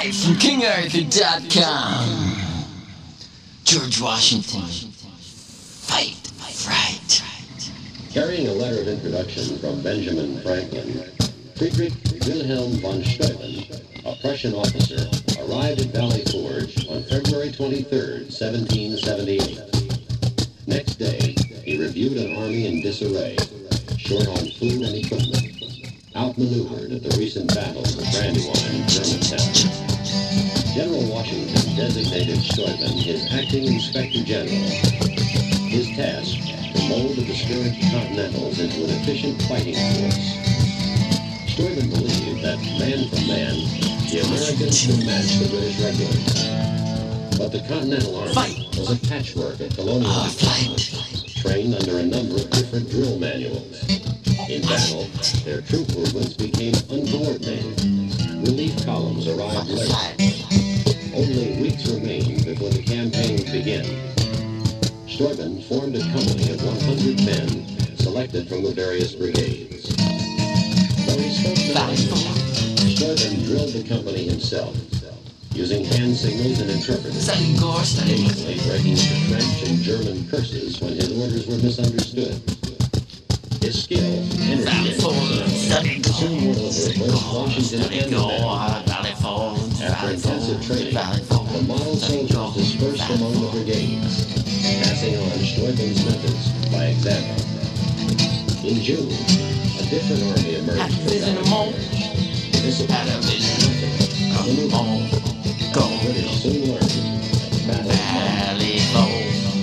Live from KingArthur.com. George Washington. Fight, fright. Carrying a letter of introduction from Benjamin Franklin, Friedrich Wilhelm von Steuben, a Prussian officer, arrived at Valley Forge on February 23, 1778. Next day, he reviewed an army in disarray, short on food and equipment, outmaneuvered at the recent battles of Brandywine and Germantown. General Washington designated Steuben his acting inspector general. His task, to mold the discouraged Continentals into an efficient fighting force. Steuben believed that, man for man, the Americans could match the British regulars. But the Continental Army was a patchwork of colonial departments, trained under a number of different drill manuals. In battle, their troop movements became uncoordinated. Relief columns arrived late. Only weeks remained before the campaign would begin. Steuben formed a company of 100 men selected from the various brigades. Though he spoke no English, Steuben drilled the company himself, using hand signals and interpreters, occasionally breaking into French and German curses when his orders were misunderstood. His skill, energy, and personality soon won over both Washington and the men. After intensive training, the model soldiers dispersed among the brigades, passing on Steuben's methods by example. In June, a different army emerged from Valley Forge. This was the British soon learned that the Battle of Valley Forge.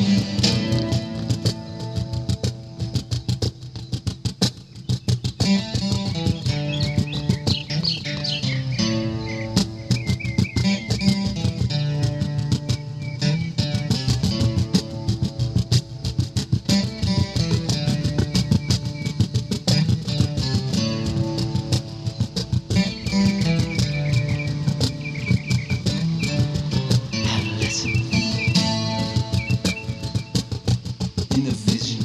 In the vision,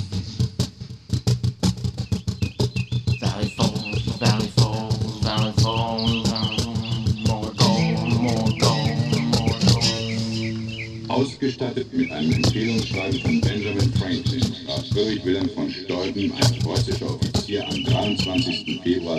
Valley Falls, Valley Falls, Valley Falls, more gold, more gold, more gold. Ausgestattet mit einem Empfehlungsschreiben von Benjamin Franklin traf Friedrich Wilhelm von Steuben, ein preußischer Offizier, am 23. Februar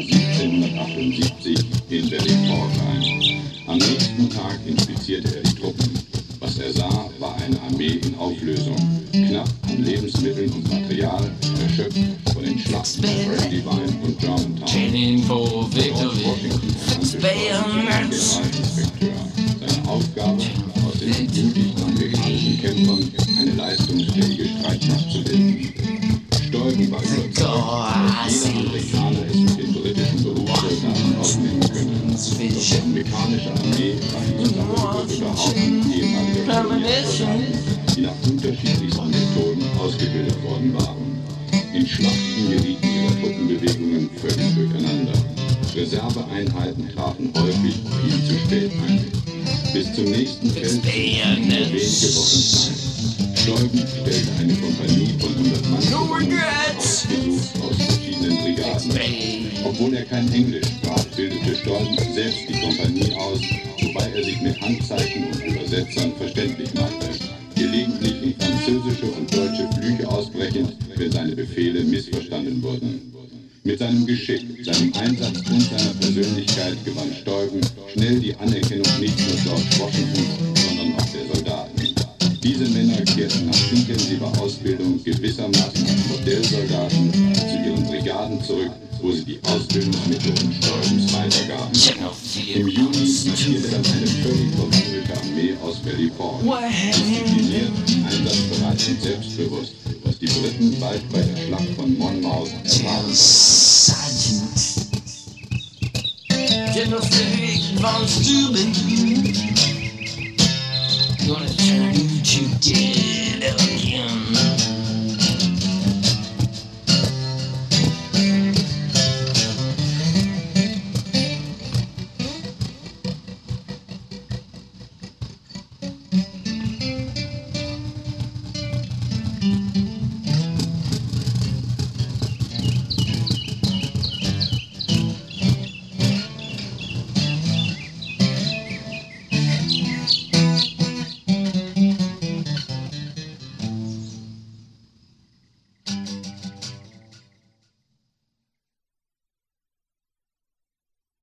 1778 in Valley Forge ein. Am nächsten Tag inspizierte er die Truppen. Was er sah, war eine Armee in Auflösung, knapp an Lebensmitteln und Material, erschöpft von den Schlachten von Brandywine und Germantown. George Washington ernannte Generalinspekteur. Seine Aufgabe, aus den entblutigen amerikanischen Kämpfern eine leistungsfähige Streitmacht zu bilden. Steuben war überzeugt, dass jeder Amerikaner es mit den britischen Berufssoldaten aufnehmen könnte. Doch die amerikanische Armee war ein zusammengewürfelter Haufen ehemaliger Kolonialsoldaten, die nach unterschiedlichsten Methoden ausgebildet worden waren. In Schlachten gerieten ihre Truppenbewegungen völlig durcheinander. Reserveeinheiten trafen häufig viel zu spät ein. Bis zum nächsten Feld nur wenige Wochen Zeit. Steuben stellte eine Kompanie von 100 Mann ausgesucht aus verschiedenen Brigaden. Obwohl er kein Englisch sprach, bildete Steuben selbst die Kompanie aus, wobei er sich mit Handzeichen und Übersetzern verständlich machte. Gelegentlich in französische und deutsche Flüche ausbrechend, wenn seine Befehle missverstanden wurden. Mit seinem Geschick, seinem Einsatz und seiner Persönlichkeit gewann Steuben schnell die Anerkennung nicht nur George Washington, sondern auch der Soldaten. Diese Männer kehrten nach intensiver Ausbildung gewissermaßen als Modellsoldaten zu ihren Brigaden zurück, wo sie die Ausbildungsmethoden Steubens weitergaben. Im Juni marschierte dann eine völlig verwandelte Armee aus Valley Forge. Diszipliniert, einsatzbereit und selbstbewusst, was die Briten bald bei der Schlacht von Monmouth erwarten. General Friedrich von Steuben, gonna turn you to dead again.